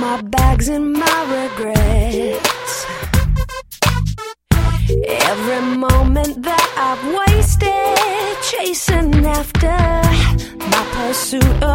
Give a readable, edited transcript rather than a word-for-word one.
my bags and my regrets. Every moment that I've wasted chasing after my pursuit